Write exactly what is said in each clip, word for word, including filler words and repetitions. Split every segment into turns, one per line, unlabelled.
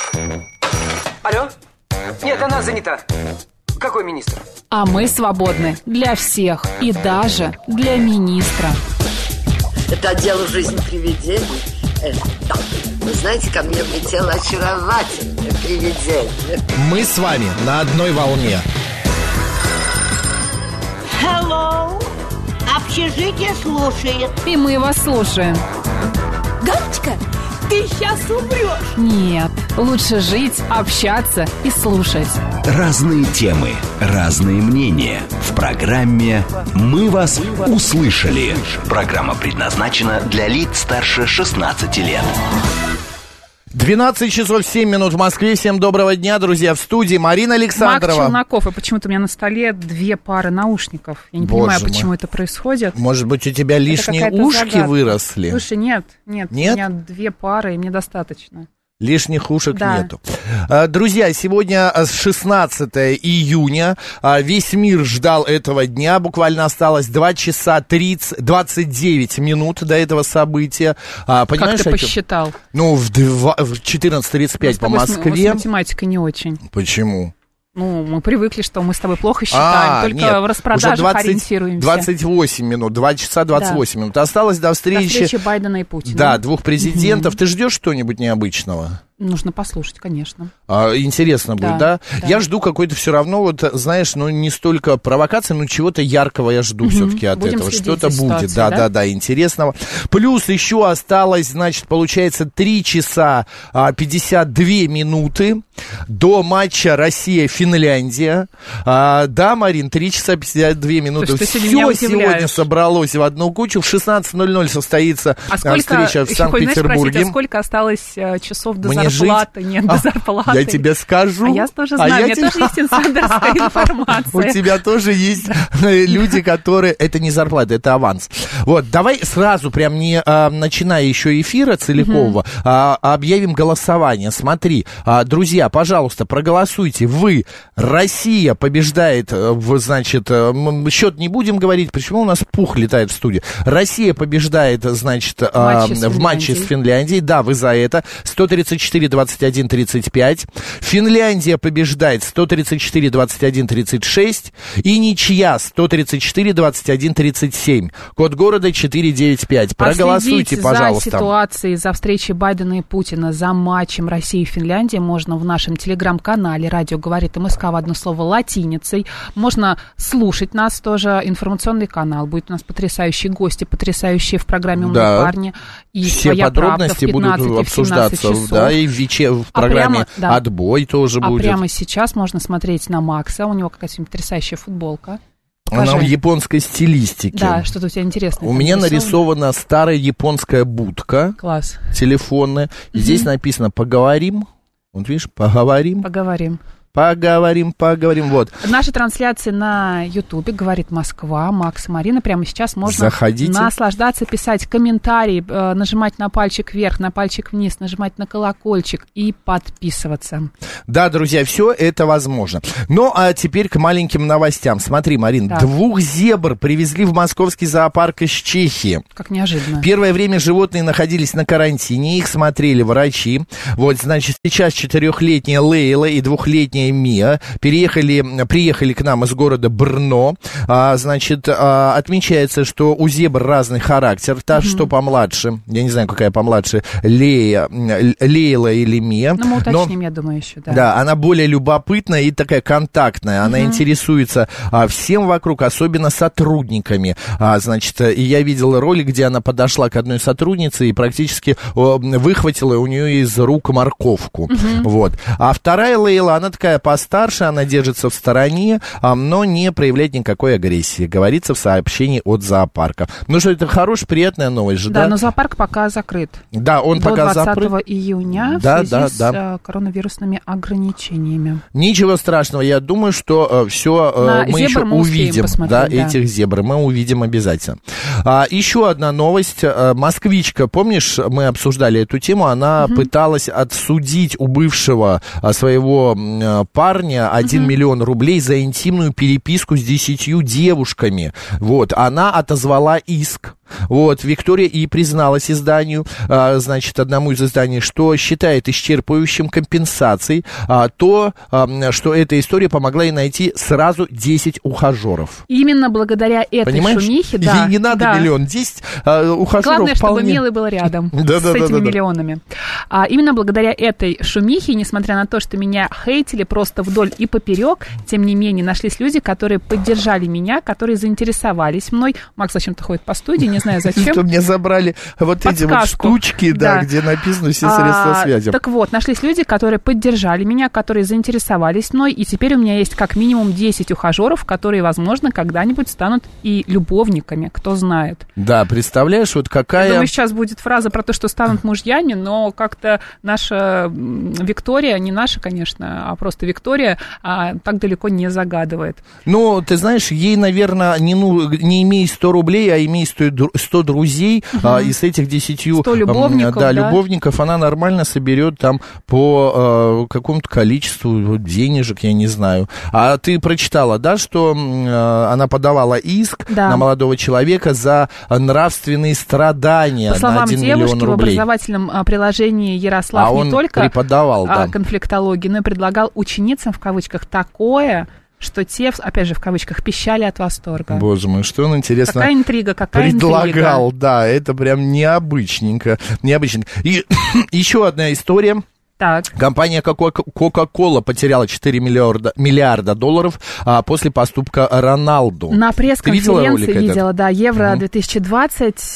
Алло? Нет, она занята. Какой министр?
А мы свободны для всех и даже для министра.
Это отдел «Жизнь привидений». Э, да. Вы знаете, ко мне влетело очаровательное привидение.
Мы с вами на одной волне.
Hello. Общежитие слушает.
И мы вас слушаем.
Галочка, ты сейчас умрешь.
Нет, лучше жить, общаться и слушать.
Разные темы, разные мнения. В программе «Мы вас услышали». Программа предназначена для лиц старше шестнадцати лет.
двенадцать часов семь минут в Москве. Всем доброго дня, друзья. В студии Марина Александрова.
Мак Челноков. И почему-то у меня на столе две пары наушников. Я не
Боже
понимаю,
мой.
почему это происходит.
Может быть, у тебя лишние
какая-то
ушки
загадка.
выросли?
Слушай, нет, нет,
Нет?
у меня две пары, и мне достаточно.
Лишних ушек
Да.
нету. А, Друзья, сегодня шестнадцатое июня. А, Весь мир ждал этого дня. Буквально осталось два часа тридцать, двадцать девять минут до этого события. А, Понимаешь,
Как ты
о чём?
посчитал?
Ну, в, два- в четырнадцать тридцать пять по
Мы с тобой с-
Москве.
С математикой не очень.
Почему?
Ну, мы привыкли, что мы с тобой плохо считаем,
А,
только
нет,
в распродажах
уже двадцать,
ориентируемся.
двадцать восемь минут, два часа двадцать восемь минут. Осталось до
До
встречи,
встречи Байдена и Путина.
да, двух президентов. Ты ждешь что-нибудь необычного?
Нужно послушать, конечно.
А, интересно будет, да?
Да, да.
Я жду какой-то все равно, вот, знаешь, ну, не столько провокации, но чего-то яркого я жду все-таки от
Будем
этого.
следить
Что-то
за
будет,
ситуацией,
да,
да?
да, да, интересного. Плюс еще осталось, значит, получается, три часа а, пятьдесят две минуты до матча Россия-Финляндия. А, да, Марин, три часа пятьдесят две минуты.
Слушай, ты
Все
сегодня меня
сегодня
удивляешь.
собралось в одну кучу. В шестнадцать ноль ноль состоится
А
а,
сколько,
встреча в
еще хоть, знаешь,
Санкт-Петербурге.
спросить, а сколько осталось э, часов до
Мне
зарплаты?
жить?
Нет, до
А,
зарплаты.
Я тебе скажу.
А я тоже
А
знаю,
я
у меня
тебе-
тоже есть инсайдерская информация.
У тебя тоже есть люди, которые... Это не зарплата, это аванс. Вот, давай сразу, прям не а, начиная еще эфира целикового, а, объявим голосование. Смотри, а, друзья, пожалуйста, проголосуйте. Вы, Россия побеждает, э, в, значит, э, м, счет не будем говорить, почему у нас пух летает в студию. Россия побеждает, значит, а,
матче с
в матче с
Финляндией.
Финляндией. Да, вы за это. сто тридцать четыре двадцать один тридцать пять. Финляндия побеждает сто тридцать четыре двадцать один тридцать шесть. И ничья сто тридцать четыре двадцать один тридцать семь. Код города четыреста девяносто пять. Проголосуйте,
а
пожалуйста.
за ситуацией, за встречей Байдена и Путина, за матчем России и Финляндии можно в нашем телеграм-канале «Радио говорит МСК» в одно слово латиницей. Можно слушать нас тоже. Информационный канал. Будет у нас потрясающие гости, потрясающие в программе «Умные
Да.
парни». И
Все
«Своя
подробности
правда» в пятнадцать
будут
и в семнадцать
обсуждаться,
часов.
да, и в, вече, в
А
программе
прямо, да.
«Отбой» тоже
А
будет.
прямо сейчас можно смотреть на Макса. У него какая-то потрясающая футболка.
Она
Покажи.
в японской стилистике.
Да, что-то у тебя интересное.
У
там
меня
нарисовано.
нарисована старая японская будка
Класс.
телефонная. И здесь написано «Поговорим». Вот видишь, «Поговорим».
Поговорим.
Поговорим, поговорим, вот.
Наши трансляции на Ютубе, говорит Москва, Макс и Марина. Прямо сейчас можно
Заходите.
наслаждаться, писать комментарии, э, нажимать на пальчик вверх, на пальчик вниз, нажимать на колокольчик и подписываться.
Да, друзья, все это возможно. Ну, а теперь к маленьким новостям. Смотри, Марин,
Так.
двух зебр привезли в московский зоопарк из Чехии.
Как неожиданно.
Первое время животные находились на карантине, их смотрели врачи. Вот, значит, сейчас четырехлетняя Лейла и двухлетняя Мия переехали, приехали к нам из города Брно. А, значит, а, отмечается, что у зебр разный характер. Та, mm-hmm. что помладше, я не знаю, какая помладше, Лея, Лейла или Мия.
Ну, мы уточним,
но,
я думаю, еще, да.
Да, она более любопытная и такая контактная. Она mm-hmm. интересуется а, всем вокруг, особенно сотрудниками. А, значит, и я видел ролик, где она подошла к одной сотруднице и практически о, выхватила у нее из рук морковку. Mm-hmm. Вот. А вторая Лейла, она такая постарше, она держится в стороне, а, но не проявляет никакой агрессии. Говорится в сообщении от зоопарка. Ну что, это хорошая, приятная новость же, да?
Да, но зоопарк пока закрыт.
Да, он
До
пока
двадцатого
закрыт.
июня
Да,
в связи
да,
с
да.
э, коронавирусными ограничениями.
Ничего страшного, я думаю, что э, все э,
На
мы
зебр
еще
мы успеем
увидим,
посмотреть,
да,
да.
этих зебр мы увидим обязательно. А, еще одна новость. А, москвичка, помнишь, мы обсуждали эту тему, она угу. пыталась отсудить у бывшего а, своего а, парня один угу. миллион рублей за интимную переписку с десятью девушками. Вот, она отозвала иск. Вот, Виктория и призналась изданию, а, значит, одному из изданий, что считает исчерпывающим компенсацией а, то, а, что эта история помогла ей найти сразу десять ухажеров.
Именно благодаря этой
Понимаешь?
шумихе, да.
Ей не надо
да.
миллион, десять а, ухажеров
Главное,
вполне...
чтобы Милый был рядом с этими миллионами. А, именно благодаря этой шумихе, несмотря на то, что меня хейтили просто вдоль и поперек, тем не менее, нашлись люди, которые поддержали меня, которые заинтересовались мной. Макс зачем-то ходит по студии, не знаю зачем.
Что мне забрали вот эти вот штучки, да,
да.
где написано все средства
а,
связи.
Так вот, нашлись люди, которые поддержали меня, которые заинтересовались мной, и теперь у меня есть как минимум десять ухажеров, которые, возможно, когда-нибудь станут и любовниками, кто знает.
Да, представляешь, вот какая...
Я думаю, сейчас будет фраза про то, что станут мужьями, но как-то наша Виктория, не наша, конечно, а просто Виктория, а, так далеко не загадывает.
Ну, ты знаешь, ей, наверное, не, ну, не имей сто рублей, а имей сто друзей, угу. а, и с этих десятью
сто любовников,
да,
да.
любовников она нормально соберет там по э, какому-то количеству денежек, я не знаю. А ты прочитала, да, что э, она подавала иск да. на молодого человека за нравственные страдания
по
на один
девушки,
миллион рублей.
В образовательном приложении Ярослав
а
не
он
только
преподавал, да.
конфликтологию, но и предлагал ученицам, в кавычках, такое, что те, опять же, в кавычках, пищали от восторга.
Боже мой, что он, интересно,
какая интрига, какая
предлагал,
интрига.
Да, это прям необычненько, необычненько. И еще одна история.
Так.
Компания Coca-Cola потеряла четыре миллиарда, миллиарда долларов а, после поступка Роналду.
На пресс-конференции видела,
этот?
да, Евро
угу.
две тысячи двадцать,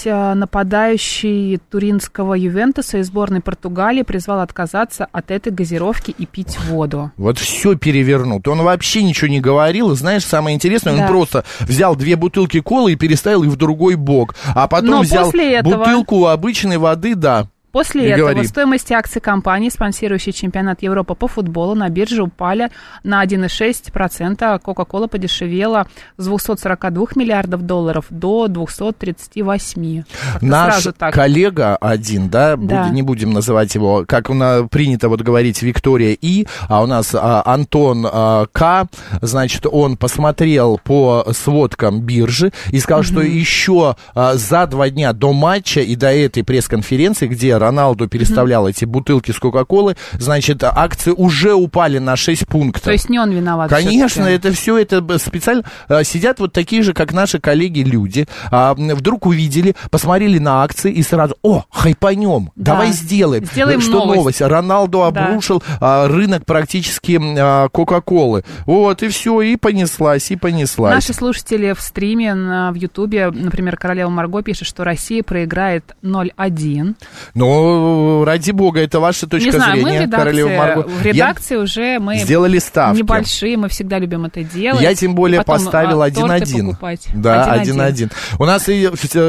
нападающий туринского Ювентуса и сборной Португалии призвал отказаться от этой газировки и пить воду.
Вот все перевернут. Он вообще ничего не говорил. И знаешь, самое интересное, да. он просто взял две бутылки колы и переставил их в другой бок. А потом
Но
взял
этого...
бутылку обычной воды, да.
После
и
этого
говори.
стоимость акций компании, спонсирующей чемпионат Европы по футболу, на бирже упали на один целых шесть десятых процента. Coca-Cola подешевела с двухсот сорока двух миллиардов долларов до двухсот тридцати восьми. Как-то
Наш коллега один, да,
да.
Буд, не будем называть его, как у нас принято вот говорить, Виктория И, а у нас а, Антон а, К, значит, он посмотрел по сводкам биржи и сказал, угу. что еще а, за два дня до матча и до этой пресс-конференции, где Роналду переставлял mm-hmm. эти бутылки с Кока-Колы, значит, акции уже упали на шесть пунктов.
То есть не он виноват.
Конечно,
все-таки.
это все, это специально сидят вот такие же, как наши коллеги, люди, а, вдруг увидели, посмотрели на акции и сразу, о, хайпанем, да. давай сделаем.
Сделаем
что
новость.
новость? Роналду обрушил да. а, рынок практически а, Кока-Колы. Вот, и все, и понеслась, и понеслась.
Наши слушатели в стриме на, в Ютубе, например, Королева Марго пишет, что Россия проиграет ноль один.
Ну, ради бога, это ваша точка
не знаю,
зрения,
мы в редакции,
Королева Марго.
В редакции Я уже мы
сделали ставки.
Небольшие, мы всегда любим это делать.
Я тем более
потом,
поставил
а,
один-один. Да, один-один. У нас и,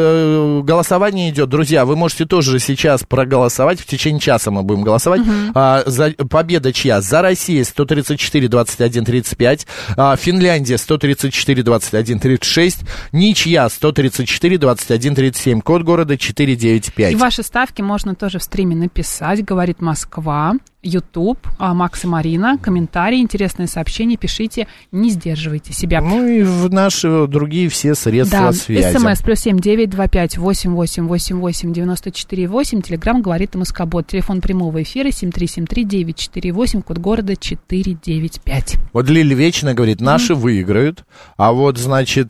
э, голосование идет. Друзья, вы можете тоже сейчас проголосовать. В течение часа мы будем голосовать. Угу. А, за, победа чья? За Россию сто тридцать четыре двадцать один тридцать пять. А, Финляндия сто тридцать четыре двадцать один тридцать шесть. Ничья сто тридцать четыре двадцать один тридцать семь. Код города четыреста девяносто пять.
И ваши ставки можно тоже в стриме написать. Говорит Москва, Ютуб, Макс и Марина. Комментарии, интересные сообщения пишите. Не сдерживайте себя.
Ну и в наши другие все средства
да.
связи.
СМС плюс семь девять два пять восемь восемь восемь восемь девяносто четыре восемь. Телеграм говорит МСК-бот. Телефон прямого эфира семь три семь три девять четыре восемь. Код города четыреста девяносто пять. Вот
Лили вечно говорит, наши mm-hmm. выиграют. А вот, значит,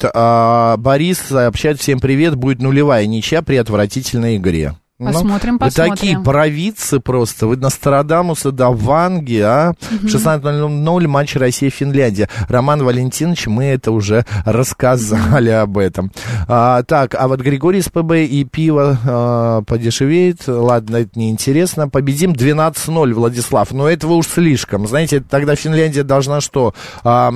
Борис сообщает, всем привет, будет нулевая ничья при отвратительной игре.
Посмотрим,
ну,
посмотрим.
Вы такие провидцы просто. Вы Нострадамусы да Ванги, а? Угу. шестнадцать ноль ноль матч Россия-Финляндия. Роман Валентинович, мы это уже рассказали угу. об этом. А, так, а вот Григорий с ПБ и пиво а, подешевеет. Ладно, это неинтересно. Победим двенадцать ноль, Владислав. Но этого уж слишком. Знаете, тогда Финляндия должна что? А,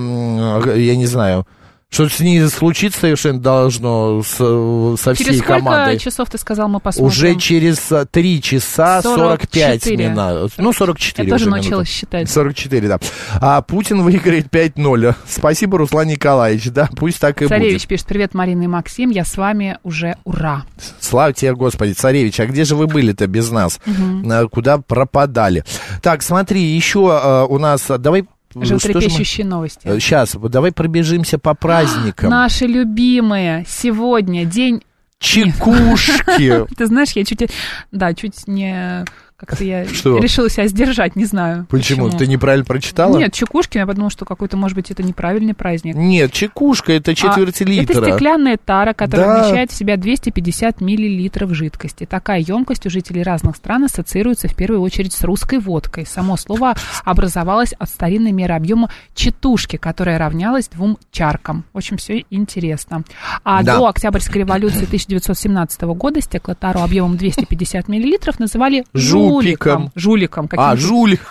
я не знаю... Что с ней случиться совершенно должно с, со всей
через
командой.
Через сколько часов, ты сказал, мы посмотрим?
Уже через три часа сорок пять минут. Ну, сорок четыре.
Я тоже научилась считать.
сорок четыре, да. А Путин выиграет пять ноль. Спасибо, Руслан Николаевич. Да, пусть так и
Царевич будет.
Царевич
пишет, привет, Марина и Максим, я с вами уже, ура.
Слава тебе, Господи. Царевич, а где же вы были-то без нас? Угу. Куда пропадали? Так, смотри, еще uh, у нас, давай...
Животрепещущие новости.
Сейчас, давай пробежимся по праздникам.
Наши любимые. Сегодня день
Чекушки.
Ты знаешь, я чуть, да, чуть не... Как-то я
Что?
решила себя сдержать, не знаю.
Почему?
Почему?
Ты неправильно прочитала?
Нет, чекушки, я подумала, что какой-то, может быть, это неправильный праздник.
Нет, чекушка это четверть
а,
литра.
Это стеклянная тара, которая
Да.
вмещает в себя двести пятьдесят миллилитров жидкости. Такая емкость у жителей разных стран ассоциируется в первую очередь с русской водкой. Само слово образовалось от старинной меры объема четушки, которая равнялась двум чаркам. В общем, все интересно. А
Да.
до Октябрьской революции тысяча девятьсот семнадцатого года стеклотару объемом двести пятьдесят миллилитров называли
Жупиком.
жуликом. Жуликом.
А, жулик.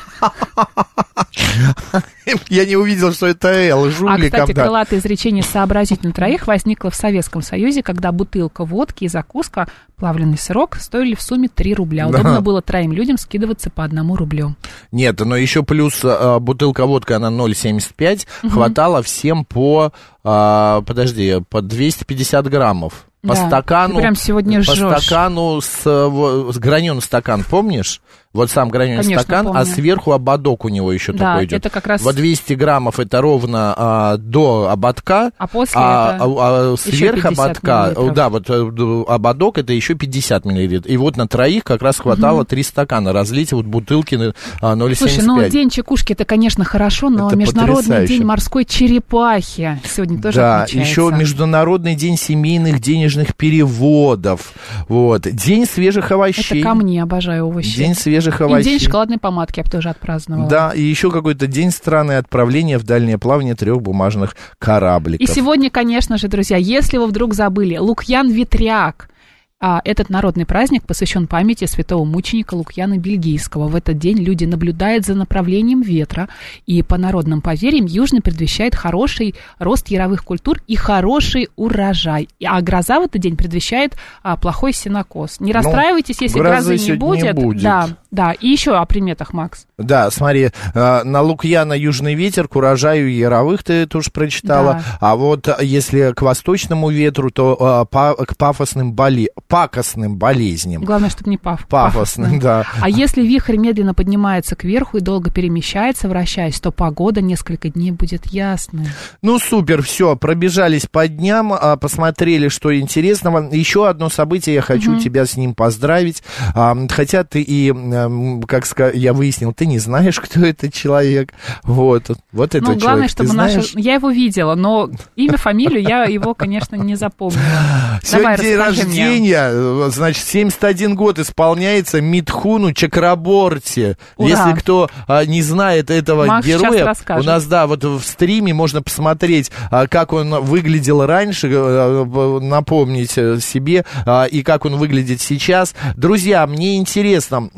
Я не увидел, что это Л,
А,
жуликом,
кстати,
да.
крылатое изречение «сообразить на троих» возникло в Советском Союзе, когда бутылка водки и закуска, плавленый сырок, стоили в сумме три рубля. Удобно
Да.
было троим людям скидываться по одному рублю.
Нет, но еще плюс а, бутылка водки, она ноль семьдесят пять,
Угу.
хватало всем по, а, подожди, по двести пятьдесят граммов. По
Да,
стакану,
ты прям сегодня
по
жжёшь.
стакану с, с граненый стакан, помнишь? Вот сам граненый
Конечно,
стакан,
помню.
а сверху ободок у него еще
Да,
такой идет.
это как раз-
Вот двести граммов это ровно а, до ободка,
А после
а,
это
а, а сверх
еще пятьдесят
ободка,
миллилитров.
да, вот э, ободок это еще пятьдесят миллилитров. И вот на троих как раз хватало три стакана разлить вот бутылки на а, ноль семьдесят пять.
Слушай, ну день чекушки это, конечно, хорошо, но
Это
Международный
потрясающе.
день морской черепахи сегодня тоже
Да,
отмечается.
еще Международный день семейных денежных переводов. Вот. День свежих овощей.
Это ко мне, обожаю овощи.
День свежих
И
овощей.
день шоколадной помадки я бы тоже отпраздновала.
Да, и еще какой-то день страны отправления в дальнее плавание трех бумажных корабликов.
И сегодня, конечно же, друзья, если вы вдруг забыли, Лукьян Ветряк. А, этот народный праздник посвящен памяти святого мученика Лукьяна Бельгийского. В этот день люди наблюдают за направлением ветра, и по народным поверьям южный предвещает хороший рост яровых культур и хороший урожай. А гроза в этот день предвещает а, плохой сенокос. Не
Ну,
расстраивайтесь, если
грозы
грозы не
сегодня
будет.
не будет.
Да, да. И еще о приметах, Макс.
Да, смотри, э, на Лукьяна южный ветер, к урожаю яровых ты тоже прочитала.
Да.
А вот э, если к восточному ветру, то э, па- к пафосным, боле... пакостным болезням.
Главное, чтобы не паф.
Пафосным, да.
А если вихрь медленно поднимается кверху и долго перемещается, вращаясь, то погода несколько дней будет ясной.
Ну, супер, все, пробежались по дням, а, посмотрели, что интересного. Еще одно событие, я хочу
Мгм.
тебя с ним поздравить. А, хотя ты и, м, как ска- я выяснил, ты не знаешь, кто этот человек. Вот, вот этот
Ну, главное,
человек, ты
чтобы наша...
знаешь?
Я его видела, но имя, фамилию я его, конечно, не запомнила.
Сегодня
Давай,
день
расскажи мне.
рождения, значит, семьдесят один год исполняется Митхуну Чакраборти.
Ура.
Если кто а, не знает этого
Макс сейчас
героя,
расскажет.
у нас, да, вот в стриме можно посмотреть, а, как он выглядел раньше, а, напомнить э, себе, а, и как он выглядит сейчас. Друзья, мне интересно...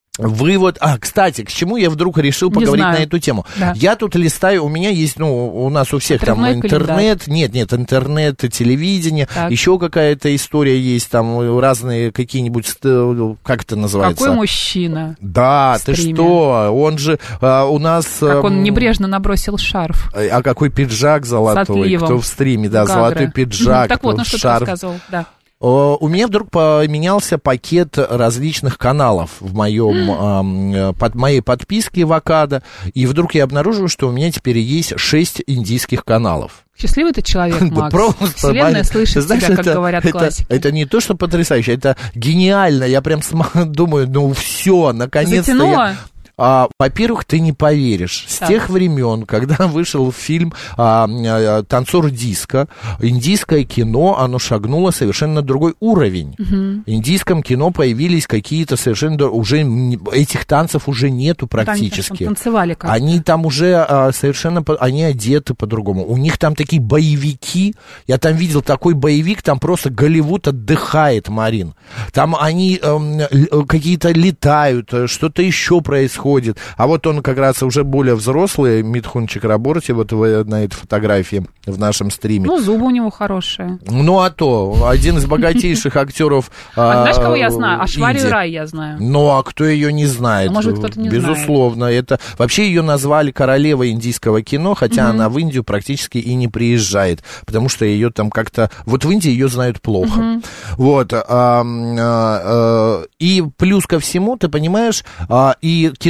Вы вот, а, кстати, к чему я вдруг решил
Не
поговорить
знаю.
на эту тему?
Да.
Я тут листаю, у меня есть, ну, у нас у всех там
Отрывной
интернет, нет, нет, интернет, телевидение,
Так.
еще какая-то история есть, там разные какие-нибудь, ст- как это называется?
Какой мужчина.
Да,
в
ты
стриме.
что, он же а, у нас...
Как он
эм,
небрежно набросил шарф.
А какой пиджак золотой,
отливом.
кто в стриме, да,
Гагры.
золотой пиджак,
Мгм. Так вот,
кто
ну
в
что ты
шарф.
рассказывал, да.
О, У меня вдруг поменялся пакет различных каналов в моем, эм, под моей подписке в Акадо, и вдруг я обнаружил, что у меня теперь есть шесть индийских каналов.
Счастливый ты человек,
Да
Макс.
просто,
Вселенная
Ваня,
слышит
ты знаешь,
тебя, как
это-
говорят
это,
классики.
Это не то, что потрясающе, это гениально. Я прям см- думаю, ну все, наконец-то
Затянуло?
я... А, во-первых, ты не поверишь, с
Так.
тех времен, когда вышел фильм а, а, «Танцор диско», индийское кино, оно шагнуло совершенно на другой уровень.
Мгм.
В индийском кино появились какие-то совершенно... др- уже н- этих танцев уже нету
Вот они там
практически.
танцевали как.
Они там уже а, совершенно... по- Они одеты по-другому. У них там такие боевики. Я там видел такой боевик, там просто Голливуд отдыхает, Марин. Там они эм, л- какие-то летают, э, что-то еще происходит. А вот он как раз уже более взрослый, Митхун Чакраборти, вот в- на этой фотографии в нашем стриме.
Ну, зубы у него хорошие.
Ну, а то, один из богатейших актеров
А знаешь, кого я
а,
знаю? Ашварию
Индии.
Рай я знаю.
Ну, а кто ее не знает?
Ну, может быть, кто-то не
Безусловно, это... Вообще ее назвали королевой индийского кино, хотя
Мгм.
она в Индию практически и не приезжает, потому что ее там как-то... Вот в Индии ее знают плохо.
Мгм.
Вот. а, а, а, и плюс ко всему, ты понимаешь, а, и кино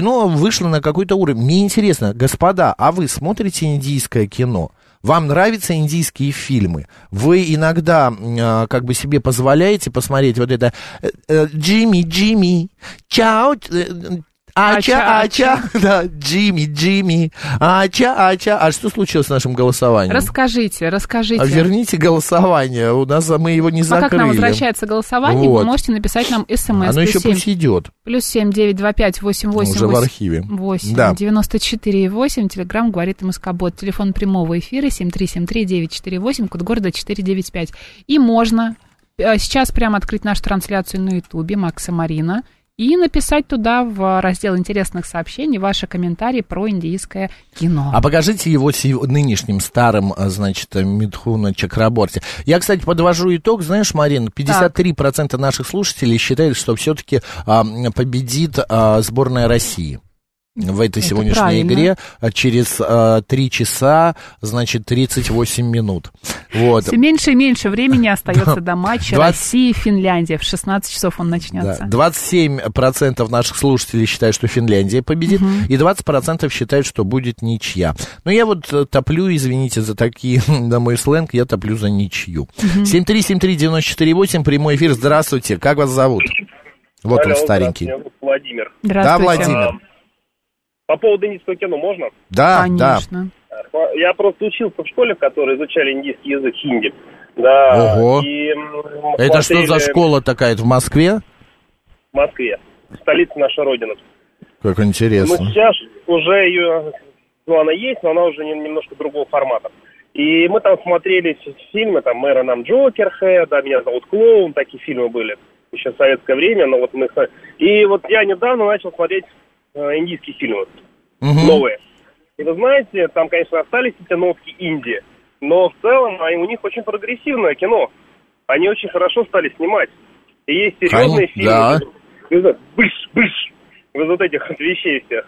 оно вышло на какой-то уровень. Мне интересно, господа, а вы смотрите индийское кино? Вам нравятся индийские фильмы? Вы иногда э, как бы себе позволяете посмотреть вот это э, Джимми, Джимми, чао, э, Ача, ача, да, Джимми, Джимми, ача, ача. А что случилось с нашим голосованием?
Расскажите, расскажите.
А верните голосование, у нас мы его не закрыли.
А как нам возвращается голосование, вот. Вы можете написать нам смс.
Оно еще пусть идет.
Плюс семь девять два пять восемь восемь
уже в архиве.
восемь
да.
девяносто четыре восемь. Телеграм говорит МСК-бот. Телефон прямого эфира семь три семь три девять четыре восемь, код города четыре девять пять. И можно сейчас прямо открыть нашу трансляцию на Ютубе Макс и Марина и написать туда в раздел интересных сообщений ваши комментарии про индийское кино. А
покажите его нынешним старым, значит, Митхуна Чакраборти. Я, кстати, подвожу итог. Знаешь, Марин, пятьдесят три процента так. наших слушателей считают, что все-таки а, победит а, сборная России в этой Это сегодняшней правильно. игре через а, три часа, значит, тридцать восемь минут. Вот.
Все меньше и меньше времени остается до матча двадцать... России-Финляндия. В шестнадцать часов он начнется.
Да. двадцать семь процентов наших слушателей считают, что Финляндия победит, угу. и двадцать процентов считают, что будет ничья. Но я вот топлю, извините за такие, на мой сленг, я топлю за ничью. Угу. семь три семь три девять четыре восемь, прямой эфир. Здравствуйте, как вас зовут? Вот Алло, он, старенький.
Меня зовут Владимир.
Да, Владимир.
По поводу индийского кино можно?
Да,
конечно.
Да. Я просто учился в школе, в которой изучали индийский язык, хинди. Да.
Ого.
И
это смотрели... что за школа такая в Москве?
В Москве. Столица наша Родина.
Как интересно.
Ну, сейчас уже ее... Ну, она есть, но она уже немножко другого формата. И мы там смотрели фильмы, там, «Мэра нам Джокер», да, «Меня зовут Клоун», такие фильмы были. Еще в советское время, но вот мы... И вот я недавно начал смотреть индийские фильмы, угу. новые. И вы знаете, там, конечно, остались эти нотки Индии, но в целом они, у них очень прогрессивное кино. Они очень хорошо стали снимать. И есть серьезные фильмы. Да. Быш, быш, без вот этих вещей всех.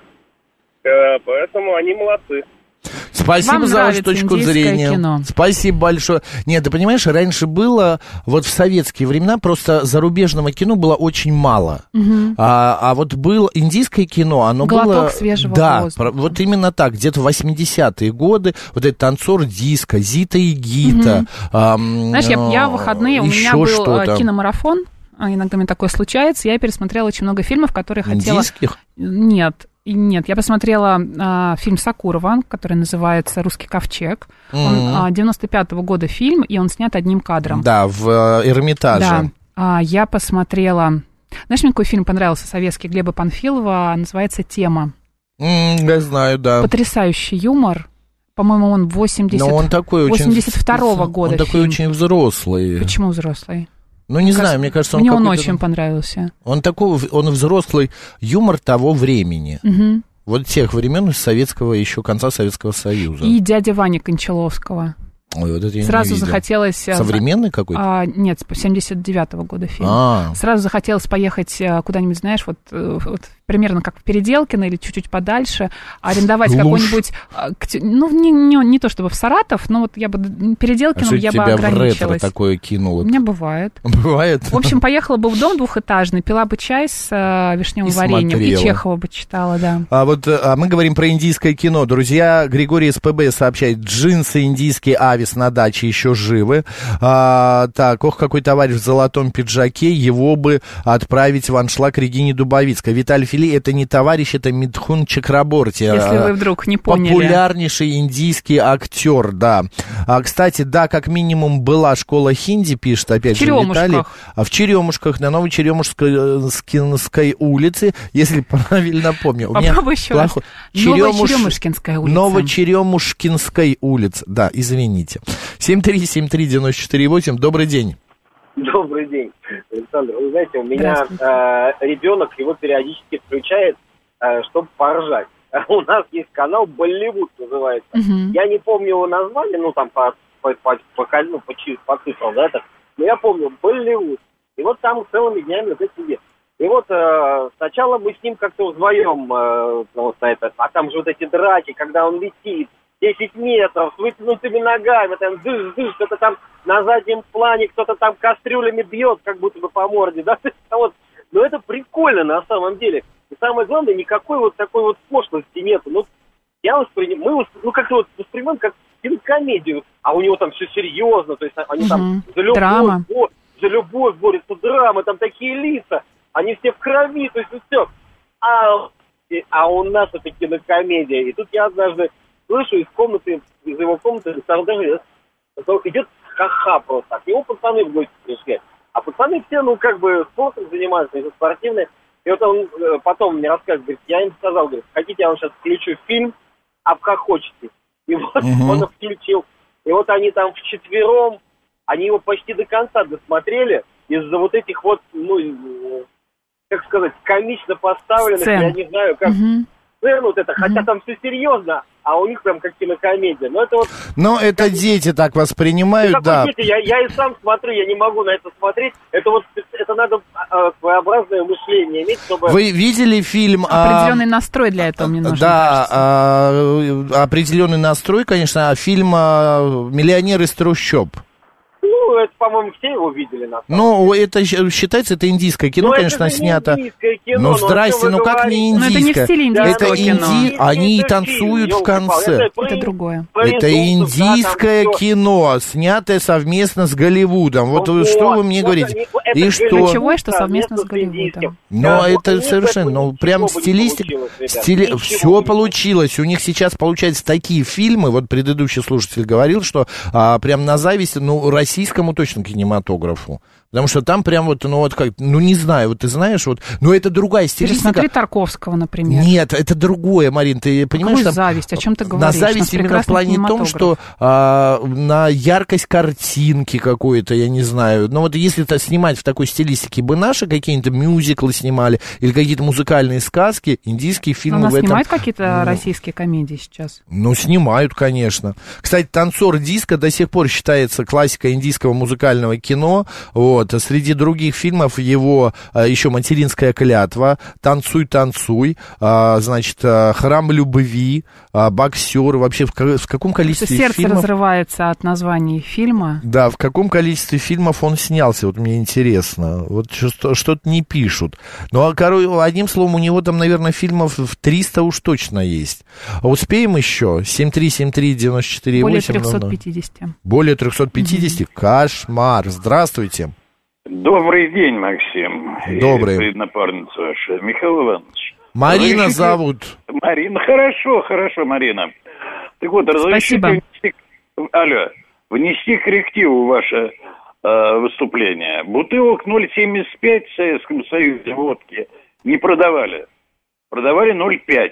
Поэтому они молодцы.
Спасибо за вашу точку зрения. Кино. Спасибо большое. Нет, ты понимаешь, раньше было, вот в советские времена, просто зарубежного кино было очень мало. Угу. А, а вот было индийское кино, оно
Глоток
было...
Глоток свежего
да,
воздуха.
Вот именно так, где-то в восьмидесятые годы, вот этот танцор диско, Зита и Гита.
Угу.
Ам,
Знаешь, я, я в выходные, у меня был
что-то.
киномарафон, иногда мне такое случается, я пересмотрела очень много фильмов, которые хотела...
Индийских?
Нет. Нет, я посмотрела а, фильм Сакурова, который называется «Русский ковчег». Mm-hmm. Он а, девяносто пятого года фильм, и он снят одним кадром.
Да, в а, Эрмитаже.
Да. А, я посмотрела... Знаешь, мне какой фильм понравился советский Глеба Панфилова? Называется «Тема».
Mm, я знаю, да.
Потрясающий юмор. По-моему, он восемьдесят второго года.
Он такой
фильм.
очень взрослый.
Почему взрослый?
Ну, не мне знаю, кажется, мне кажется, он
мне он очень понравился.
Он такой, он взрослый юмор того времени.
Угу.
Вот тех времен советского, еще конца Советского Союза.
И дядя Ваня Кончаловского.
Ой, вот это я
Сразу
не видел.
захотелось...
Современный какой-то?
А, нет, семьдесят девятого года фильм.
А.
Сразу захотелось поехать куда-нибудь, знаешь, вот, вот примерно как в Переделкино или чуть-чуть подальше, арендовать
Уж.
какой-нибудь... Ну, не, не, не то чтобы в Саратов, но вот я бы... Переделкино
а
я бы
ограничилась.
ограничилась.
Тебя в ретро такое кинуло?
У меня бывает.
Бывает?
В общем, поехала бы в дом двухэтажный, пила бы чай с э, вишневым и вареньем, смотрела. И Чехова бы читала, да.
А вот а мы говорим про индийское кино. Друзья, Григорий СПБ сообщает, джинсы индийские Авис на даче еще живы. А, так, ох, какой товарищ в золотом пиджаке, его бы отправить в аншлаг Регине Дубовицкой. Виталий Фили, это не товарищ, это Митхун Чакраборти.
Если вы вдруг не поняли.
Популярнейший индийский актер, да. А, кстати, да, как минимум была школа хинди, пишет опять же Виталий. А в Черемушках, на Новой Черемушской улице, если правильно помню.
Попробуй еще раз.
Черемуш...
Новочеремушкинская улица.
Новочеремушкинской улица, да, извините. семь три семь три девять четыре восемь, добрый день.
Добрый день, Александр. Вы знаете, у меня э, ребенок его периодически включает, э, чтобы поржать. У нас есть канал «Болливуд» называется. Uh-huh. Я не помню его название, ну там по, по, по, по, ну, по, по цифрам, да, так. Но я помню «Болливуд». И вот там целыми днями вот это сидит. И вот э, сначала мы с ним как-то вдвоем, э, вот это, а там же вот эти драки, когда он летит, десять метров, с вытянутыми ногами, там дыш-дыш, кто-то там на заднем плане, кто-то там кастрюлями бьет, как будто бы по морде, да, вот. Но это прикольно на самом деле. И самое главное, никакой вот такой вот пошлости нету. Ну, я воспринимаю, мы воспри... ну, как-то вот воспринимаем как кинокомедию, а у него там все серьезно, то есть они угу. там за любовь,
драма.
Бо... за любовь борются, драма, там такие лица, они все в крови, то есть ну, все. А... а у нас это кинокомедия. И тут я однажды слышу из комнаты, из его комнаты, идет ха-ха просто. К нему пацаны в гости пришли. А пацаны все, ну, как бы, спортом занимаются, они спортивные. И вот он потом мне рассказывает, говорит, я им сказал, говорит, хотите, я вам сейчас включу фильм, обхохочетесь. И вот uh-huh. он включил. И вот они там вчетвером, они его почти до конца досмотрели из-за вот этих вот, ну, как сказать, комично поставленных, Сцен. я не знаю, как uh-huh. вернут это, uh-huh. хотя там все серьезно, а у них прям как кинокомедия. Но это вот...
Но это как... дети так воспринимают, ну, да.
Дети? Я, я и сам смотрю, я не могу на это смотреть. Это вот, это надо э, своеобразное мышление иметь, чтобы...
Вы видели фильм...
Определенный а... настрой для этого мне нужен.
Да, а, определенный настрой, конечно, а фильм а, «Миллионер из трущоб».
Ну, это, по-моему, все его видели. На
ну, это считается, это индийское кино, ну, конечно, это снято. Кино, ну, здрасте, ну как не индийское? Но это не в стиле индийского
это кино. Инди...
Они и танцуют в конце.
Это, это другое.
Это индийское да, кино, снятое совместно с Голливудом. Вот, вот что вы мне вот, говорите?
Это
и что?
Ключевое, что совместно с Голливудом.
Но да, это вот совершенно, ну, прям стилистика, стили... все получилось. У них сейчас, получается, такие фильмы, вот предыдущий слушатель говорил, что а, прям на зависть, ну, российскому точно кинематографу. Потому что там прям вот, ну вот как, ну не знаю, вот ты знаешь, вот, но это другая стилистика.
Пересмотри Тарковского, например.
Нет, это другое, Марин, ты понимаешь?
Какую зависть, о чем ты говоришь?
На зависть именно в плане том, что а, на яркость картинки какой-то, я не знаю. Но вот если это снимать в такой стилистике бы наши какие-то мюзиклы снимали или какие-то музыкальные сказки, индийские фильмы
но у нас
в этом...
снимают какие-то ну, российские комедии сейчас?
Ну, снимают, конечно. Кстати, «Танцор диско» до сих пор считается классикой индийского музыкального кино, вот. Вот, среди других фильмов его а, еще «Материнская клятва», «Танцуй, танцуй», а, значит, а, «Храм любви», а, «Боксер». Вообще, в, в каком количестве
сердце
фильмов...
Сердце разрывается от названия фильма.
Да, в каком количестве фильмов он снялся, вот мне интересно. Вот что- что-то не пишут. Ну, а, короче, одним словом, у него там, наверное, фильмов в триста уж точно есть. А успеем еще? семь три семь три девяносто четыре восемь.
Более триста пятьдесят.
Более триста пятьдесят? Mm-hmm. Кошмар. Здравствуйте.
Добрый день, Максим.
Добрый.
И напарница ваша, Михаил Иванович.
Марина
разрешите...
зовут.
Марина, хорошо, хорошо, Марина. Так вот, разрешите внести... Алло, внести коррективу в ваше э, выступление. Бутылок ноль семьдесят пять в Советском Союзе водки не продавали. Продавали ноль пять.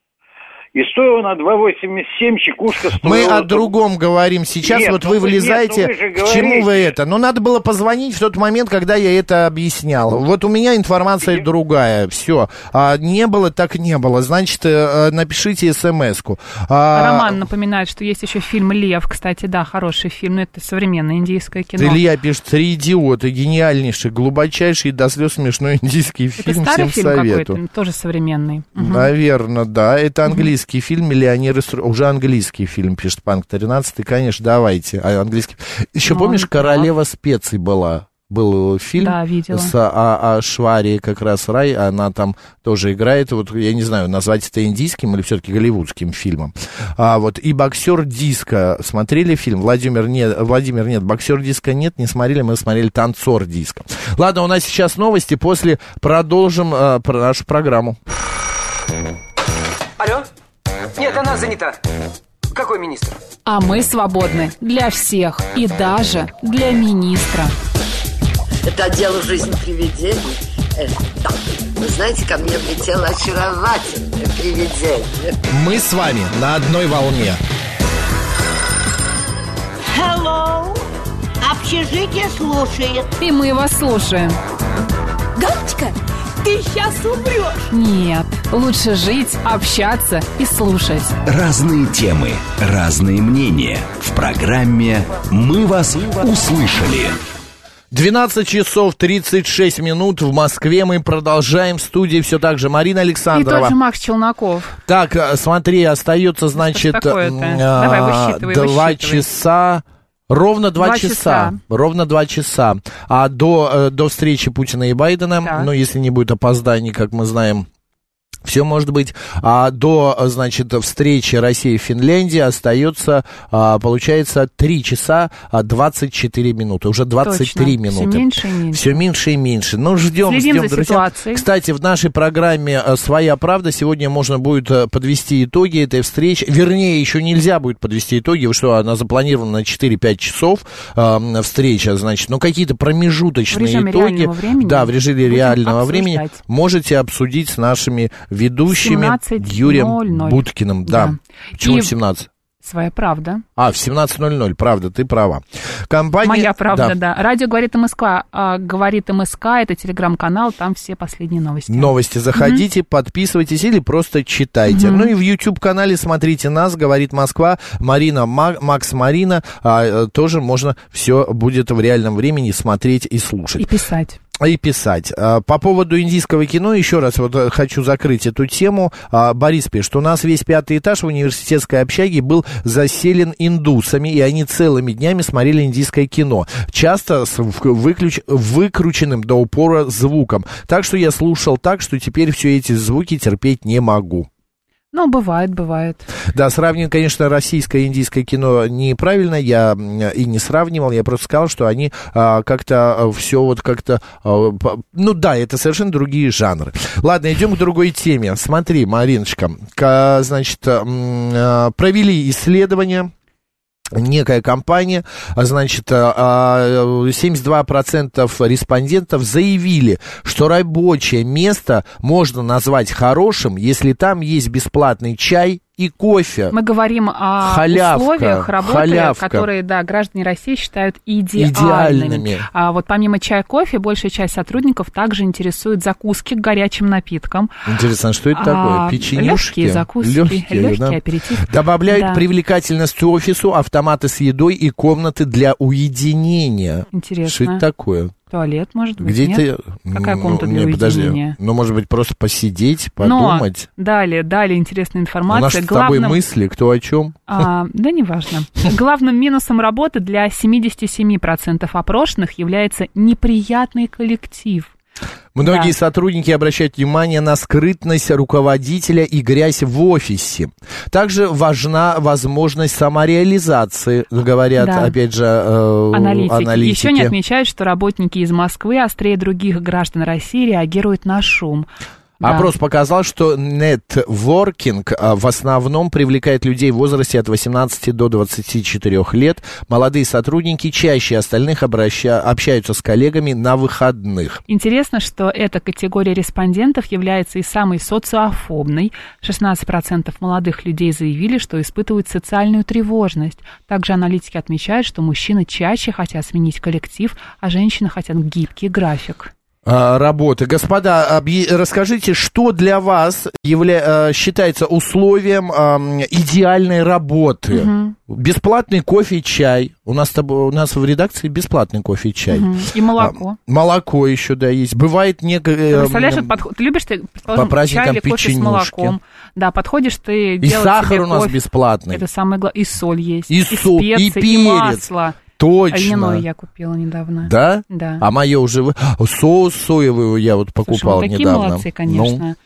И стоило на два восемьдесят семь, чекушка стоила...
Мы о другом говорим сейчас, нет, вот вы влезаете, нет, ну вы к чему вы это? Ну, надо было позвонить в тот момент, когда я это объяснял. Вот у меня информация и... другая, все. А, не было, так не было. Значит, напишите смс-ку.
А... Роман напоминает, что есть еще фильм «Лев», кстати, да, хороший фильм, но это современное индийское кино.
Илья пишет, «Три идиота», гениальнейший, глубочайший, до слез смешной индийский
это
фильм,
старый
всем
фильм
советую.
Какой-то, тоже современный. Угу.
Наверное, да, это английский. Фильм «Миллионер из...» Уже английский фильм, пишет Панк тринадцать. Конечно, давайте. А английский... Еще ну, помнишь, «Королева специй» была? Был фильм
да,
с а, Ашвари, как раз Рай, она там тоже играет, вот я не знаю, назвать это индийским или все-таки голливудским фильмом. А, вот, и «Боксер диско». Смотрели фильм? Владимир нет, Владимир нет, «Боксер диско» нет, не смотрели, мы смотрели «Танцор диско». Ладно, у нас сейчас новости, после продолжим а, про нашу программу.
Алло? Нет, она занята. Какой министр?
А мы свободны для всех и даже для министра.
Это дело жизни привидений. Э, да. Вы знаете, ко мне влетело очаровательное привидение.
Мы с вами на одной волне.
Hello. Общежитие слушает.
И мы вас слушаем.
Галочка, ты сейчас умрешь.
Нет, лучше жить, общаться и слушать.
Разные темы, разные мнения. В программе «Мы вас услышали».
двенадцать часов тридцать шесть минут в Москве. Мы продолжаем. В студии все так же Марина Александрова.
И тот же Макс Челноков.
Так, смотри, остается, значит,
Давай, высчитывай,
два
высчитывай.
часа. Ровно два, два часа. часа. Ровно два часа. А до, до встречи Путина и Байдена, так. ну, если не будет опозданий, как мы знаем, Все может быть. А до, значит, встречи России-Финляндии остается, а, получается, три часа двадцать четыре минуты. Уже двадцать три
Точно.
минуты.
Все меньше и меньше.
Все меньше и меньше. Ну, ждем,
Следим
ждем,
за
друзья.
ситуацией.
Кстати, в нашей программе «Своя правда» сегодня можно будет подвести итоги этой встречи. Вернее, еще нельзя будет подвести итоги. Вы что, она запланирована на четыре-пять часов э, встреча, значит. Но какие-то промежуточные
в режиме
итоги.
Реального времени.
Да, в режиме
Будем
реального
обсуждать.
времени можете обсудить с нашими ведущими
семнадцать
Юрием
ноль ноль.
Будкиным. Да.
Да.
Почему
И
в семнадцать?
Своя правда.
А, в семнадцать ноль ноль, правда, ты права. Компания...
Моя правда, да. да. Радио «Говорит МСК», а, «Говорит МСК», это телеграм-канал, там все последние новости.
Новости. Заходите, mm-hmm. подписывайтесь или просто читайте. Mm-hmm. Ну и в YouTube-канале смотрите нас, «Говорит Москва», Марина, Мак, Макс, Марина. А, тоже можно все будет в реальном времени смотреть и слушать.
И писать.
И писать. По поводу индийского кино, еще раз вот хочу закрыть эту тему. Борис пишет, что у нас весь пятый этаж в университетской общаге был заселен индусами, и они целыми днями смотрели индийское кино. Часто с выключ... выкрученным до упора звуком. Так что я слушал так, что теперь все эти звуки терпеть не могу.
Ну, бывает, бывает.
Да, сравнивать, конечно, российское и индийское кино неправильно, я и не сравнивал, я просто сказал, что они а, как-то все вот как-то, а, по, ну да, это совершенно другие жанры. Ладно, идем к другой теме. Смотри, Мариночка, к, значит, а, провели исследование. Некая компания, значит, семьдесят два процента респондентов заявили, что рабочее место можно назвать хорошим, если там есть бесплатный чай и кофе.
Мы говорим о
халявка,
условиях работы,
халявка.
которые, да, граждане России считают идеальными.
идеальными.
А вот помимо чая и кофе, большая часть сотрудников также интересует закуски к горячим напиткам.
Интересно, что это такое?
А,
Печенюшки?
Легкие закуски,
легкие,
легкий
да?
аперитив.
Добавляют
да.
привлекательность офису, автоматы с едой и комнаты для уединения.
Интересно.
Что это такое?
Туалет, может быть,
Где
нет?
ты...
Какая комната
ну,
для
не,
уединения?
Подожди. Ну, может быть, просто посидеть, подумать.
Но далее, далее интересная
У
информация.
нас с
Главным...
тобой мысли, кто о чем?
А, да, неважно. Главным минусом работы для семьдесят семь процентов опрошенных является неприятный коллектив.
Многие
да.
сотрудники обращают внимание на скрытность руководителя и грязь в офисе. Также важна возможность самореализации, говорят,
да.
опять же, э,
аналитики.
аналитики.
Еще не отмечают, что работники из Москвы острее других граждан России реагируют на шум. Да.
Опрос показал, что нетворкинг в основном привлекает людей в возрасте от восемнадцати до двадцати четырёх лет. Молодые сотрудники чаще остальных обраща... общаются с коллегами на выходных.
Интересно, что эта категория респондентов является и самой социофобной. шестнадцать процентов молодых людей заявили, что испытывают социальную тревожность. Также аналитики отмечают, что мужчины чаще хотят сменить коллектив, а женщины хотят гибкий график.
Работы. Господа, расскажите, что для вас явля... считается условием э, идеальной работы? Угу. Бесплатный кофе и чай. У нас, у нас в редакции бесплатный кофе и чай.
Угу. И молоко.
А, молоко еще, да, есть. Бывает некое...
Ты представляешь, э, подход... ты любишь ты,
по праздникам
чай или кофе с молоком? Да, подходишь, ты
и
делаешь
сахар у нас
кофе.
Бесплатный.
Это самое главное. И соль есть.
И,
и
соль,
специи,
и перец.
И масло.
Точно.
Льняное я купила недавно.
Да?
Да.
А мое уже... Соус соевый я вот покупал.
Слушай, вы
недавно.
такие молодцы, конечно. Ну.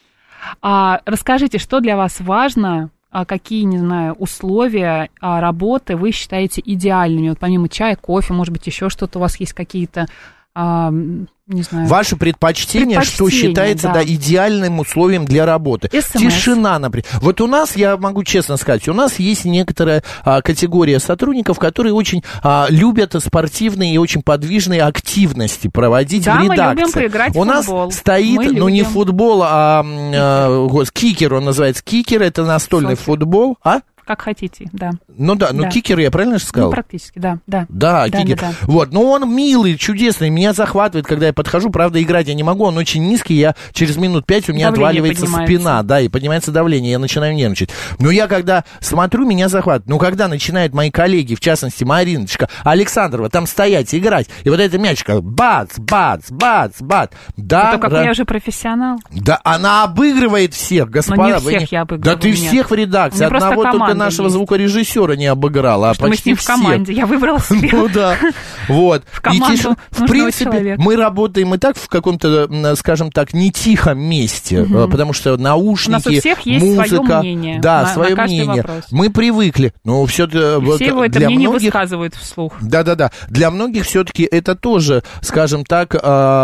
А, расскажите, что для вас важно, а какие, не знаю, условия а, работы вы считаете идеальными? Вот помимо чая, кофе, может быть, еще что-то у вас есть какие-то... А, не знаю.
Ваше предпочтение, предпочтение что считается да. Да, идеальным условием для работы.
эс эм эс.
Тишина, например. Вот у нас, я могу честно сказать, у нас есть некоторая а, категория сотрудников, которые очень а, любят спортивные и очень подвижные активности проводить
да,
в редакции.
Мы любим поиграть
у
в футбол.
нас стоит,
мы
ну
любим.
не футбол, а, а кикер, он называется кикер, это настольный
Сочи.
Футбол. А?
Как хотите, да.
Ну да, ну
да.
кикер, я правильно же сказал?
Ну, практически, да, да.
Да,
да
кикер.
Да, да.
Вот, ну он милый, чудесный, меня захватывает, когда я подхожу, правда, играть я не могу, он очень низкий, я через минут пять у меня
давление
отваливается спина, да, и поднимается давление, я начинаю нервничать. Но я когда смотрю, меня захватывает. Ну, когда начинают мои коллеги, в частности, Мариночка Александрова, там стоять, играть, и вот эта мячика, бац, бац, бац, бац. Да,
это какой ра... я уже профессионал.
Да, она обыгрывает всех, господа.
Но не всех
не...
я обыгрываю.
Да ты
нет.
всех в редакции, одного только только нашего
есть.
звукорежиссера не обыграла, а
что
почти
мы с ним в команде. Я выбрала себе.
Ну да, вот.
В команду
В принципе, мы работаем и так в каком-то, скажем так, не тихом месте, потому что наушники,
у нас у всех есть
музыка,
свое мнение.
да,
на,
свое
на
мнение.
Вопрос.
Мы привыкли, но все
все его это
для
мнение
многих,
высказывают вслух.
Да-да-да, для многих все-таки это тоже, скажем так,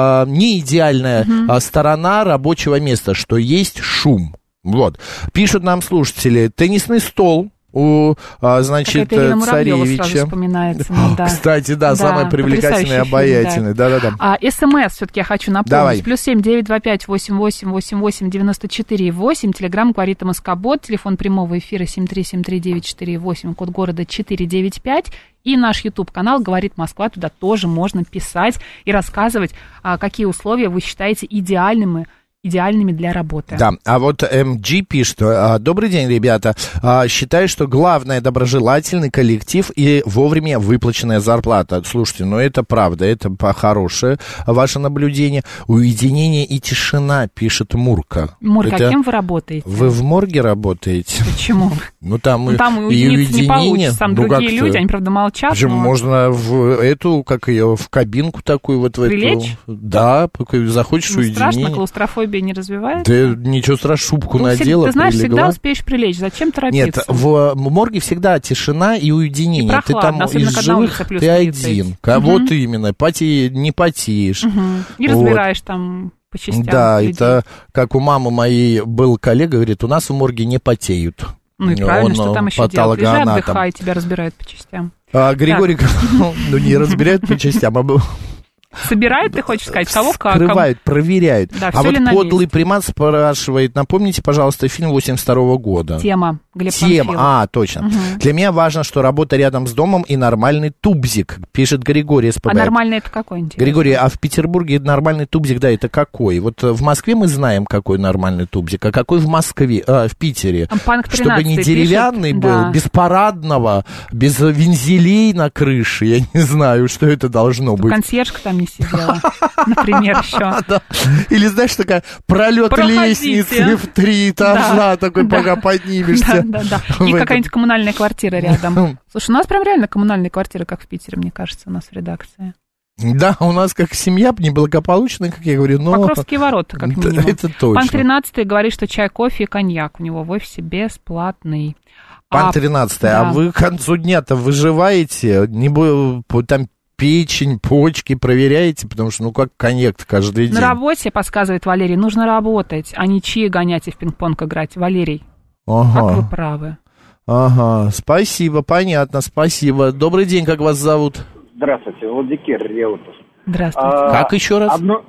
не идеальная угу. сторона рабочего места, что есть шум. Вот. Пишут нам слушатели, теннисный стол у, значит, царевича.
Вспоминается. Да.
Кстати, да, да, самый привлекательный и обаятельный. Да. Да, да, да.
А, СМС все-таки я хочу напомнить.
Давай.
Плюс семь девять два пять восемь восемь восемь восемь девяносто четыре восемь. Телеграмм говорит МСК-бот. Телефон прямого эфира семь три семь три девять четыре восемь. Код города четыре девять пять. И наш YouTube-канал «Говорит Москва». Туда тоже можно писать и рассказывать, какие условия вы считаете идеальными, идеальными для работы.
Да, а вот эм джи пишет: добрый день, ребята. Считаю, что главное доброжелательный коллектив и вовремя выплаченная зарплата. Слушайте, ну это правда, это хорошее ваше наблюдение. Уединение и тишина, пишет Мурка.
Мурка,
это...
а кем вы работаете?
Вы в морге работаете?
Почему?
Ну там,
ну, там
и уединение.
Не получится, там
ну,
другие люди, они, правда, молчат.
Почему?
Но...
Можно в эту, как ее, в кабинку такую вот в
Прилечь?
эту. Да, захочешь
ну,
уединение.
Страшно, клаустрофобия не развивается?
Да ничего страшного, шубку ну, надела,
Ты знаешь,
прилегла.
всегда успеешь прилечь, зачем торопиться?
Нет, в морге всегда тишина и уединение.
И прохладно,
ты там
особенно,
из живых, ты один. Угу. Вот именно, поте, не потеешь.
Угу. И вот. разбираешь там по частям.
Да,
людей.
Это как у мамы моей был коллега, говорит, у нас в морге не потеют.
Ну и правильно,
Он,
что там еще делать? Лежи, отдыхай, тебя разбирают по частям.
А, Григорий, ну не разбирают по частям, а...
Собирают, ты хочешь сказать, кого как?
Скрывают, проверяют.
Да,
а вот подлый примат спрашивает, напомните, пожалуйста, фильм восемьдесят второго года.
Тема. Глеб
Тема, а, точно. Угу. Для меня важно, что работа рядом с домом и нормальный тубзик, пишет Григорий СПБ.
А нормальный это какой, интересно?
Григорий, а в Петербурге нормальный тубзик, да, это какой? Вот в Москве мы знаем, какой нормальный тубзик, а какой в Москве, а, в Питере? Чтобы не деревянный
пишет,
был,
да.
без парадного, без вензелей на крыше, я не знаю, что это должно быть.
Консьержка там не сидела, например, еще.
Или, знаешь, такая пролет лестницы в три этажа, такой, пока поднимешься.
Да, да. И какая-нибудь коммунальная квартира рядом. Слушай, у нас прям реально коммунальные квартиры, как в Питере, мне кажется, у нас в редакции.
Да, у нас как семья неблагополучная, как я говорю, но...
Покровские ворота, как минимум.
Это точно.
Пан тринадцатый говорит, что чай, кофе и коньяк у него в офисе бесплатный.
Пан тринадцатый, а, да. а вы к концу дня-то выживаете? Не бо... там печень, почки проверяете, потому что, ну, как коньяк каждый день.
На работе, подсказывает Валерий, нужно работать, а не чьи гонять и в пинг-понг играть. Валерий, ага. как вы правы.
Ага, спасибо, понятно, спасибо. Добрый день, как вас зовут?
Здравствуйте, Владикир, риэлтор.
Здравствуйте.
А, как еще раз?
Одно...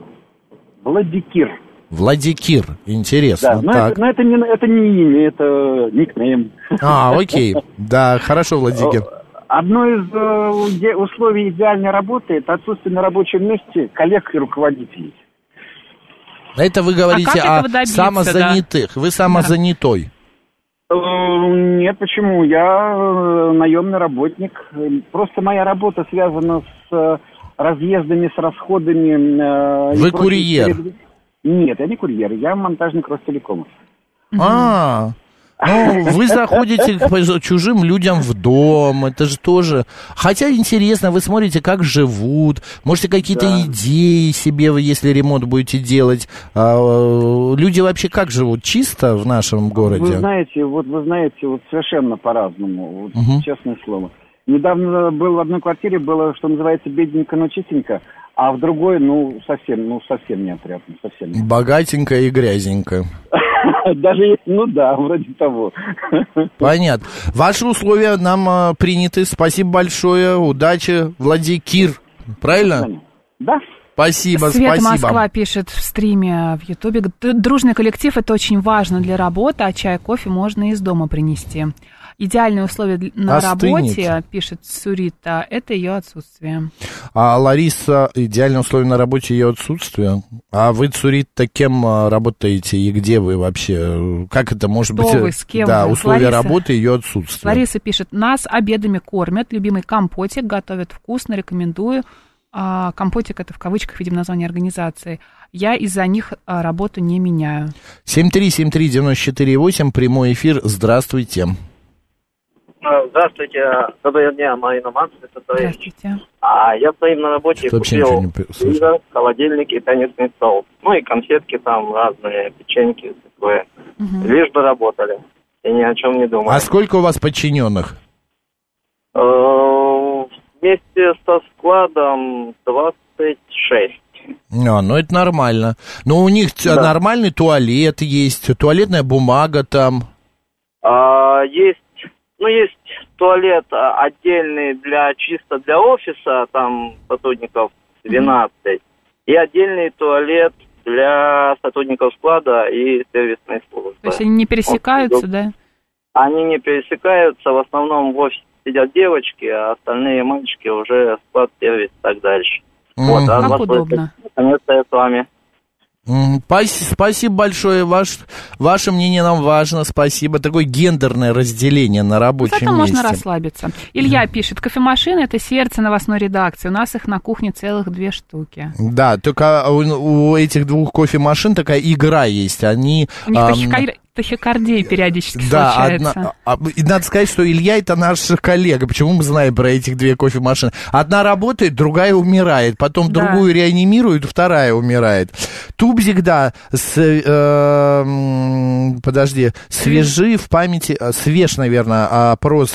Владикир.
Владикир, интересно.
Да, но,
так.
Это, но это, не, это не имя, это никнейм.
А, окей, да, хорошо, Владикир.
Одно из э, условий идеальной работы – это отсутствие на рабочем месте коллег и руководителей.
Это вы говорите
а
о
добиться,
самозанятых.
Да?
Вы самозанятой.
Да. Нет, почему? Я наемный работник. Просто моя работа связана с разъездами, с расходами.
Вы курьер?
Нет, я не курьер, я монтажник Ростелекома.
А, ну, вы заходите к чужим людям в дом, это же тоже... Хотя интересно, вы смотрите, как живут, можете какие-то да. идеи себе, если ремонт будете делать. Люди вообще как живут? Чисто в нашем городе?
Вы знаете, вот вы знаете, вот совершенно по-разному, вот, угу. честное слово. Недавно был в одной квартире, было, что называется, бедненько, но чистенько, а в другой, ну, совсем, ну, совсем неопрятно, совсем неопрятно.
Богатенько и грязенько.
Даже, ну да, вроде того.
Понятно. Ваши условия нам а, приняты. Спасибо большое. Удачи, Владикир. Правильно?
Да.
Спасибо,
Света
спасибо.
Москва пишет в стриме в Ютубе. Дружный коллектив – это очень важно для работы, а чай, кофе можно из дома принести. Идеальные условия на Остынет. работе, пишет Сурита, это ее отсутствие.
А Лариса, идеальные условия на работе, ее отсутствие. А вы, Сурита, кем работаете и где вы вообще? Как это может
Кто
быть?
Вы, с кем
да,
вы?
условия
Лариса,
работы, ее отсутствие.
Лариса пишет, нас обедами кормят, любимый компотик, готовят вкусно, рекомендую. А, компотик это в кавычках, видимо, название организации. Я из-за них а, работу не меняю.
семь три семь три девять четыре восемь, прямой эфир, здравствуйте.
Здравствуйте, доброго дня, Марина Максовна.
Здравствуйте.
А я стоим на работе,
Что
купил телевизор, холодильник и теннисный стол. Ну и конфетки там разные, печеньки такое. Угу. Лишь бы работали. И ни о чем не думаю.
А сколько у вас подчиненных?
Вместе со складом двадцать шесть.
А, ну это нормально. Но у них да. нормальный туалет есть, туалетная бумага там.
А, есть, ну есть туалет отдельный для чисто для офиса, там сотрудников двенадцать, mm-hmm. и отдельный туалет для сотрудников склада и сервисной службы.
То есть они не пересекаются, вот, да?
Они не пересекаются, в основном в офисе сидят девочки, а остальные мальчики уже склад, сервис и так дальше. Mm-hmm. Вот,
как удобно.
Наконец-то я с вами.
Спасибо большое, Ваш, ваше мнение нам важно, спасибо. Такое гендерное разделение на рабочем
Зато
месте.
Можно расслабиться. Илья mm. пишет, кофемашины — это сердце новостной редакции, у нас их на кухне целых две штуки.
Да, только у, у этих двух кофемашин такая игра есть, они...
У них
а,
тахикар... тахикардия периодически
да,
случается.
Одна, а, и надо сказать, что Илья — это наш коллега, почему мы знаем про этих две кофемашины. Одна работает, другая умирает, потом да. другую реанимируют, вторая умирает. Тубзик, да, с, э, подожди, свежи в памяти, свеж, наверное, опрос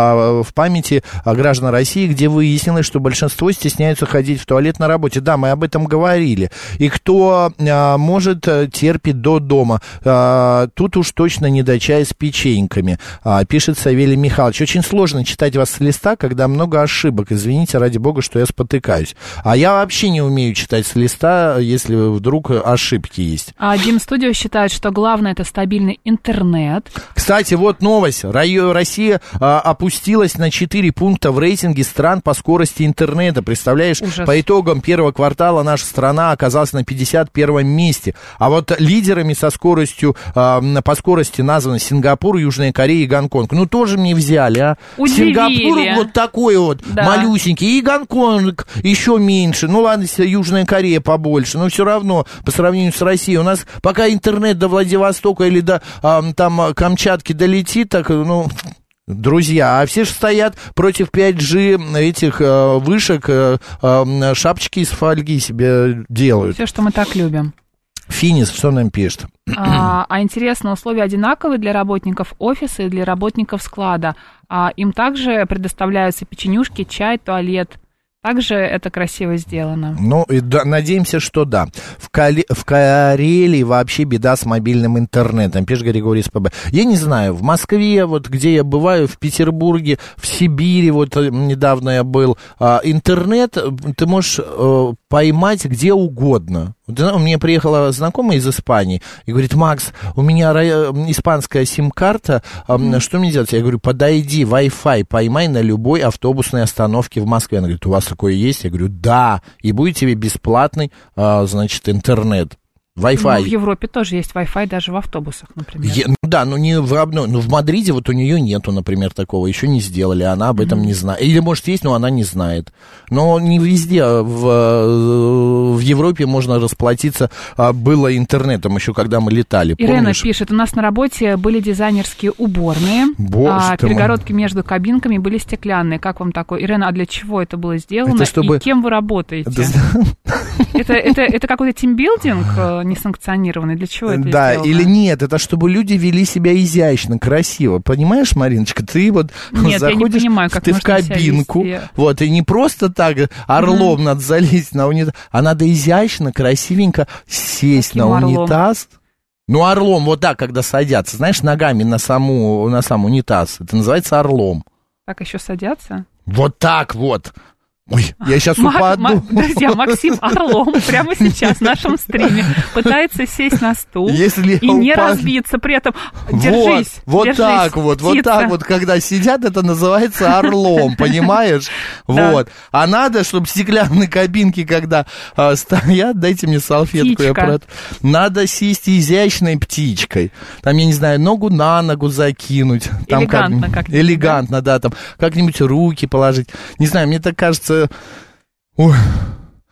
в памяти граждан России, где выяснилось, что большинство стесняются ходить в туалет на работе. Да, мы об этом говорили. И кто а, может, терпит до дома. А, тут уж точно не до чая с печеньками, а, пишет Савелий Михайлович. Очень сложно читать вас с листа, когда много ошибок. Извините, ради бога, что я спотыкаюсь. А я вообще не умею читать с листа, если вдруг ошибки есть.
А Дим Студио считает, что главное — это стабильный интернет.
Кстати, вот новость. Россия а, опустилась на четыре пункта в рейтинге стран по скорости интернета. Представляешь, ужас. По итогам первого квартала наша страна оказалась на пятьдесят первом месте. А вот лидерами со скоростью, э, по скорости названы Сингапур, Южная Корея и Гонконг. Ну, тоже мне взяли, а?
Удивили.
Сингапур вот такой вот, да. малюсенький, и Гонконг еще меньше. Ну, ладно, Южная Корея побольше, но все равно, по сравнению с Россией, у нас пока интернет до Владивостока или до э, там Камчатки долетит, так, ну... Друзья, а все же стоят против пять джи этих э, вышек, э, э, шапочки из фольги себе делают.
Все, что мы так любим.
Финис, что нам пишет?
А, а интересно, условия одинаковые для работников офиса и для работников склада. А им также предоставляются печенюшки, чай, туалет. Также это красиво сделано.
Ну, и да, надеемся, что да. В, Кали... в Карелии вообще беда с мобильным интернетом, пишет Григорий СПБ. Я не знаю, в Москве, вот где я бываю, в Петербурге, в Сибири, вот недавно я был, а, интернет ты можешь а, поймать где угодно. У меня приехала знакомая из Испании и говорит: Макс, у меня испанская сим-карта, mm. что мне делать? Я говорю: подойди, Wi-Fi поймай на любой автобусной остановке в Москве. Она говорит: у вас такое есть? Я говорю: да, и будет тебе бесплатный, значит, интернет. Wi-Fi.
Ну, в Европе тоже есть Wi-Fi, даже в автобусах, например.
Я, ну да, но не в, ну, в Мадриде вот у нее нету, например, такого, еще не сделали, она об этом mm-hmm. не знает. Или, может, есть, но она не знает. Но не везде в, в Европе можно расплатиться было интернетом, еще когда мы летали.
Ирена
Помнишь?
пишет: у нас на работе были дизайнерские уборные, а перегородки мой. между кабинками были стеклянные. Как вам такое? Ирена, а для чего это было сделано? Это чтобы... И кем вы работаете? Это, это, это какой-то тимбилдинг несанкционированный? Для чего это
Да,
сделано?
Или нет, это чтобы люди вели себя изящно, красиво. Понимаешь, Мариночка, ты вот
нет,
заходишь
я не понимаю, как
ты в кабинку, вот, и не просто так орлом mm-hmm. надо залезть на унитаз, а надо изящно, красивенько сесть Каким на унитаз. Орлом? Ну, орлом, вот так, когда садятся, знаешь, ногами на, саму, на сам унитаз. Это называется орлом.
Так еще садятся?
Вот так вот. Ой, я сейчас Мак, упаду.
Мак, друзья, Максим Орлом прямо сейчас в нашем стриме пытается сесть на стул Если и не упаду. разбиться, при этом держись.
Вот, вот
держись,
так вот,
птица.
вот так вот, когда сидят, это называется орлом, понимаешь? Вот. А надо, чтобы стеклянные кабинки, когда стоят, дайте мне салфетку, я про это. Надо сесть изящной птичкой. Там, я не знаю, ногу на ногу закинуть.
Элегантно как-нибудь.
Элегантно, да, там как-нибудь руки положить. Не знаю, мне так кажется. Ой.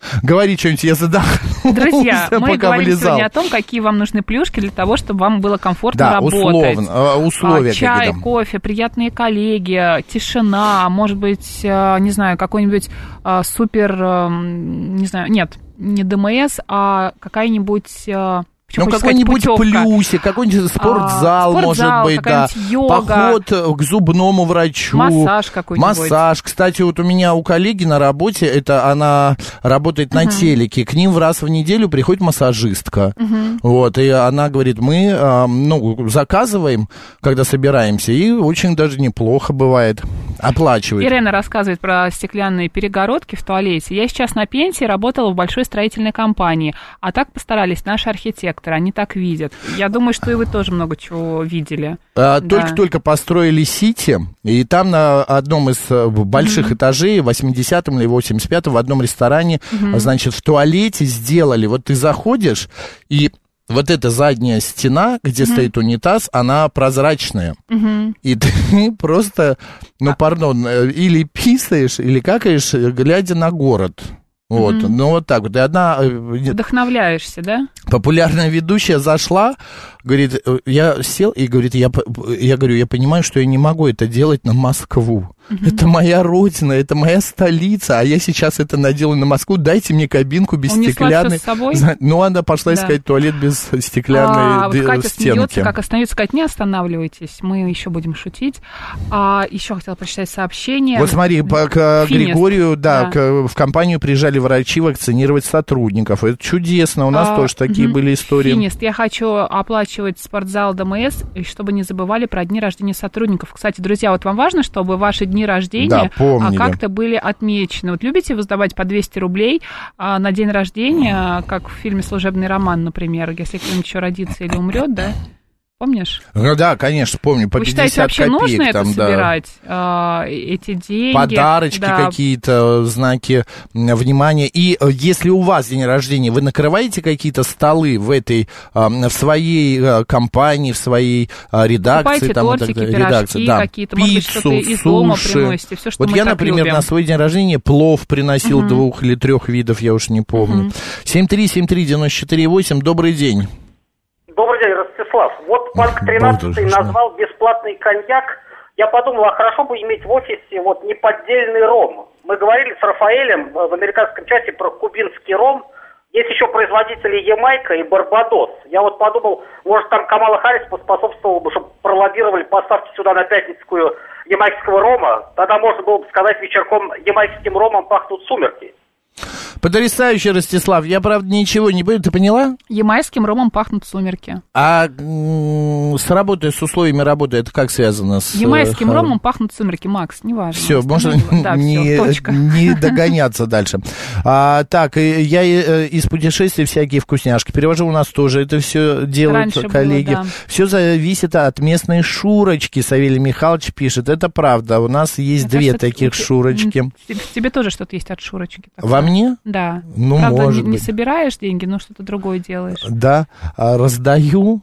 Говори что-нибудь, я задохнулся.
Друзья, мы
пока
говорим
влезал.
сегодня о том, какие вам нужны плюшки для того, чтобы вам было комфортно
да,
работать.
Условно, условия.
А, чай,
какие-то.
кофе, приятные коллеги, тишина, может быть, не знаю, какой-нибудь а, супер, а, не знаю, нет, не ДМС, а какая-нибудь... А,
ну, какой-нибудь плюсик, какой-нибудь спортзал, а, может быть, да.
Йога.
Поход к зубному врачу.
Массаж какой-нибудь.
Массаж. Кстати, вот у меня у коллеги на работе, это она работает uh-huh. на телеке, к ним раз в неделю приходит массажистка. Uh-huh. Вот, и она говорит, мы, ну, заказываем, когда собираемся, и очень даже неплохо бывает. Оплачивает.
Ирена рассказывает про стеклянные перегородки в туалете. Я сейчас на пенсии, работала в большой строительной компании, а так постарались наши архитекторы, они так видят. Я думаю, что и вы тоже много чего видели.
А, да. Только-только построили Сити, и там на одном из больших mm-hmm. этажей, в восьмидесятом или восемьдесят пятом, в одном ресторане, mm-hmm. значит, в туалете сделали, вот ты заходишь, и вот эта задняя стена, где mm-hmm. стоит унитаз, она прозрачная. Mm-hmm. И ты просто, ну, пардон, или писаешь, или какаешь, глядя на город. Вот, mm-hmm. ну вот так вот. И одна...
Вдохновляешься, да?
Популярная ведущая зашла, говорит, я сел и говорит, я, я говорю, я понимаю, что я не могу это делать на Москву. Mm-hmm. Это моя родина, это моя столица, а я сейчас это наделаю на Москву, дайте мне кабинку без
Унесла
стеклянной.
С собой?
Ну, она пошла да. искать туалет без стеклянной
а,
д-
вот Катя
стенки.
Смеется, как остается сказать, не останавливайтесь, мы еще будем шутить. А, еще хотела прочитать сообщение.
Вот смотри, по, к Финист. Григорию, да, да. К, в компанию приезжали врачи вакцинировать сотрудников. Это чудесно, у нас а, тоже такие угу. были истории.
Финист, я хочу оплачивать спортзал ДМС, чтобы не забывали про дни рождения сотрудников. Кстати, друзья, вот вам важно, чтобы ваши дни рождения да, а как-то были отмечены. Вот любите вы сдавать по двести рублей а, на день рождения, как в фильме «Служебный роман», например, если кто-нибудь еще родится или умрет, да? Помнишь?
Ну да, конечно, помню, по
Вы
пятьдесят
считаете, вообще
копеек,
нужно
там,
это
да.
собирать, э, эти деньги?
Подарочки
да.
какие-то, знаки внимания. И если у вас день рождения, вы накрываете какие-то столы в этой, в своей компании, в своей редакции?
Покупаете
там,
тортики,
так,
пирожки
редакции, да.
какие-то, может быть, что-то из дома приносите, все, что
вот
мы
я,
так
например,
любим.
на свой день рождения плов приносил uh-huh. двух или трех видов, я уж не помню. Uh-huh. семь три семь три девять четыре восемь, добрый день.
Добрый день, Ростислав. Вот Банк тринадцатый назвал бесплатный коньяк. Я подумал, а хорошо бы иметь в офисе вот неподдельный ром. Мы говорили с Рафаэлем в американском чате про кубинский ром. Есть еще производители Ямайка и Барбадос. Я вот подумал, может там Камала Харрис поспособствовала бы, чтобы пролоббировали поставки сюда на пятницкую ямайского рома. Тогда можно было бы сказать вечерком, ямайским ромом пахнут сумерки.
Потрясающе, Ростислав. Я, правда, ничего не понял. Ты поняла?
Ямайским ромом пахнут сумерки.
А м- с работой, с условиями работы, это как связано с...
Ямайским ромом ромом пахнут сумерки, Макс, неважно.
Все, можно
да,
не, не догоняться дальше. А, так, я из путешествий всякие вкусняшки перевожу. У нас тоже это все делают Раньше коллеги. Было, да. Все зависит от местной Шурочки, Савелий Михайлович пишет. Это правда. У нас есть Мне две кажется, таких ты, Шурочки.
В тебе тоже что-то есть от Шурочки.
Во мне?
Да.
Ну,
правда,
может
не, не
быть.
собираешь деньги, но что-то другое делаешь.
Да, раздаю.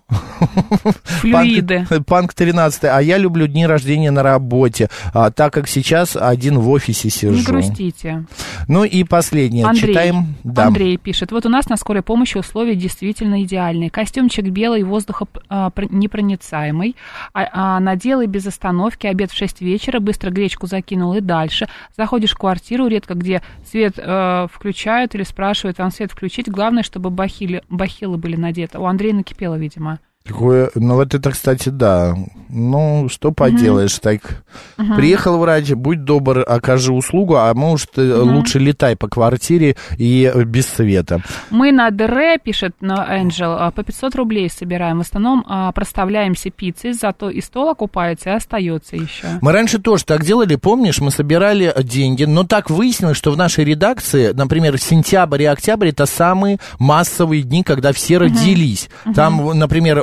Флюиды.
Панк, Панк тринадцатый. А я люблю дни рождения на работе, а, так как сейчас один в офисе сижу.
Не грустите.
Ну и последнее.
Андрей,
Читаем. Да.
Андрей пишет. Вот у нас на скорой помощи условия действительно идеальные. Костюмчик белый, воздухонепроницаемый. А, а, надел и без остановки. Обед в шесть вечера. Быстро гречку закинул и дальше. Заходишь в квартиру, редко где свет э, включают или спрашивают, вам свет включить. Главное, чтобы бахили, бахилы были надеты. У Андрея накипело, видимо.
Такое, ну вот это, кстати, да. Ну, что поделаешь, uh-huh. так. Uh-huh. Приехал врач, будь добр, окажи услугу, а может, uh-huh. лучше летай по квартире и без света.
Мы на ДР, пишет Энджел, по пятьсот рублей собираем. В основном проставляемся пиццей, зато и стол окупается, и остается еще.
Мы раньше тоже так делали, помнишь, мы собирали деньги, но так выяснилось, что в нашей редакции, например, сентябрь и октябрь, это самые массовые дни, когда все uh-huh. родились. Uh-huh. Там, например,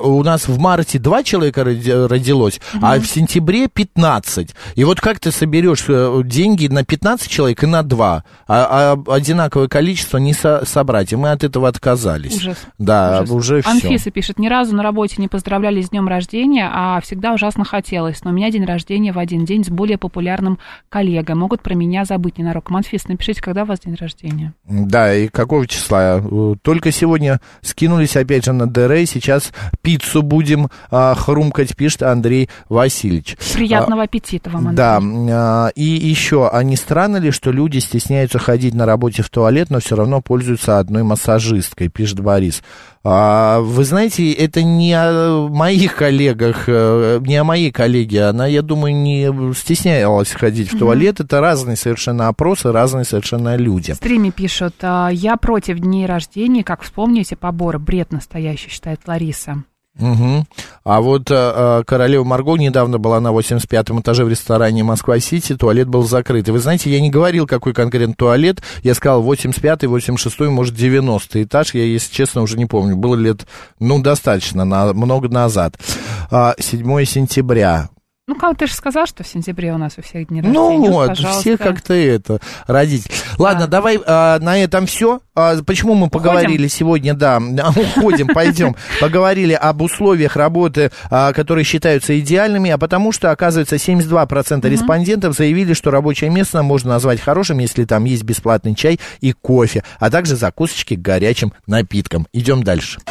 у нас в марте два человека родилось, угу. а в сентябре пятнадцать. И вот как ты соберешь деньги на пятнадцать человек и на два, а, а одинаковое количество не со- собрать, и мы от этого отказались.
Ужас.
Да,
Ужас.
уже все.
Анфиса пишет, ни разу на работе не поздравляли с днем рождения, а всегда ужасно хотелось, но у меня день рождения в один день с более популярным коллегой, могут про меня забыть ненароком. Анфиса, напишите, когда у вас день рождения.
Да, и какого числа? Только сегодня скинулись опять же на ДР, сейчас пиццу будем а, хрумкать, пишет Андрей Васильевич.
Приятного а, аппетита вам, Андрей.
Да, а, и еще, а не странно ли, что люди стесняются ходить на работе в туалет, но все равно пользуются одной массажисткой, пишет Борис. А, вы знаете, это не о моих коллегах, не о моей коллеге, она, я думаю, не стеснялась ходить в туалет, mm-hmm. это разные совершенно опросы, разные совершенно люди.
В стриме пишут, я против дней рождения, как вспомните поборы, бред настоящий, считает Лариса.
Угу. А вот а, королева Марго недавно была на восемьдесят пятом этаже в ресторане Москва-Сити, туалет был закрыт. И вы знаете, я не говорил, какой конкретно туалет, я сказал восемьдесят пятый, восемьдесят шестой, может, девяностый этаж, я, если честно, уже не помню, было лет, ну, достаточно, на, много назад. А, седьмое сентября.
Ну, как ты же сказал, что в сентябре у нас у всех дни рождения.
Ну вот,
пожалуйста.
Все как-то это, родители. Ладно, да. давай а, на этом все. А, почему мы поговорили уходим? Сегодня, да, уходим, пойдем. Поговорили об условиях работы, а, которые считаются идеальными, а потому что, оказывается, семьдесят два процента угу. респондентов заявили, что рабочее место можно назвать хорошим, если там есть бесплатный чай и кофе, а также закусочки к горячим напиткам. Идем дальше.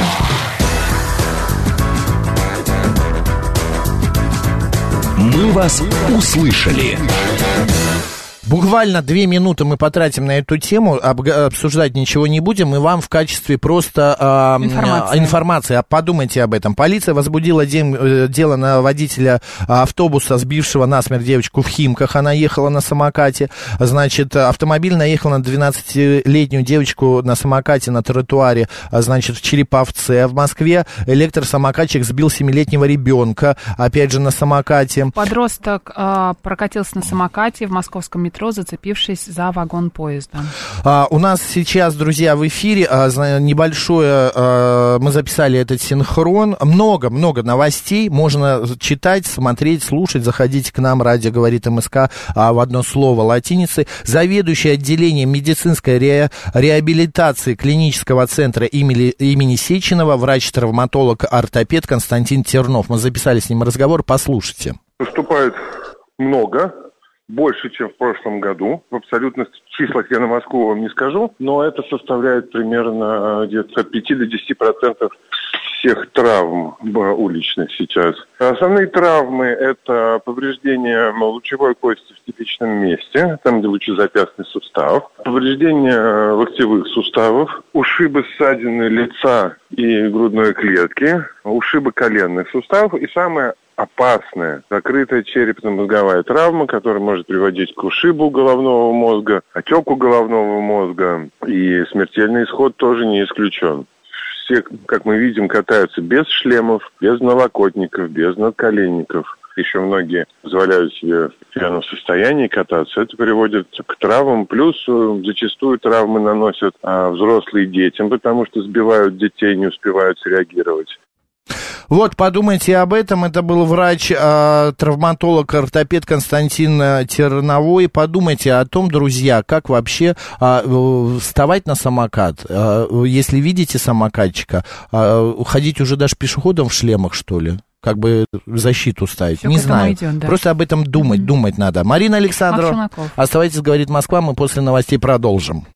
Мы вас услышали.
Буквально две минуты мы потратим на эту тему, об, обсуждать ничего не будем, и вам в качестве просто э, информации. информации, подумайте об этом. Полиция возбудила дем, дело на водителя автобуса, сбившего насмерть девочку в Химках, она ехала на самокате, значит, автомобиль наехал на двенадцатилетнюю девочку на самокате на тротуаре, значит, в Череповце. В Москве электросамокатчик сбил семилетнего ребенка, опять же, на самокате.
Подросток э, прокатился на самокате в московском метро, зацепившись за вагон поезда.
А, у нас сейчас, друзья, в эфире а, небольшое, а, мы записали этот синхрон, много-много новостей, можно читать, смотреть, слушать, заходите к нам, радио говорит МСК, а, в одно слово латиницей. Заведующий отделением медицинской ре, реабилитации клинического центра имени, имени Сеченова, врач-травматолог, ортопед Константин Тернов. Мы записали с ним разговор, послушайте.
Поступает много. Больше, чем в прошлом году. В абсолютных числах я на Москву вам не скажу, но это составляет примерно где-то от пяти до десяти процентов всех травм уличных сейчас. Основные травмы – это повреждение лучевой кости в типичном месте, там, где лучезапястный сустав, повреждение локтевых суставов, ушибы, ссадины лица и грудной клетки, ушибы коленных суставов и самое опасная закрытая черепно-мозговая травма, которая может приводить к ушибу головного мозга, отеку головного мозга, и смертельный исход тоже не исключен. Все, как мы видим, катаются без шлемов, без налокотников, без надколенников. Еще многие позволяют себе в пьяном состоянии кататься. Это приводит к травмам. Плюс зачастую травмы наносят а, взрослые детям, потому что сбивают детей, не успевают среагировать.
Вот, подумайте об этом. Это был врач, э, травматолог, ортопед Константин Терновой. Подумайте о том, друзья, как вообще э, вставать на самокат. Э, если видите самокатчика, э, ходить уже даже пешеходом в шлемах, что ли? Как бы защиту ставить. Все не знаю. Идет, да. Просто об этом думать, mm-hmm. думать надо. Марина Александрова, оставайтесь, говорит Москва, мы после новостей продолжим.